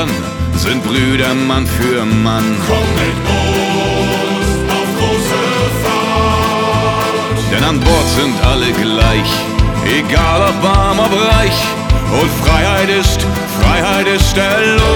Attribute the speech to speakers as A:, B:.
A: Brüdern sind Brüder Mann für Mann.
B: Komm mit uns auf große Fahrt.
A: Denn an Bord sind alle gleich, egal ob arm, ob reich. Und Freiheit ist Erlösung.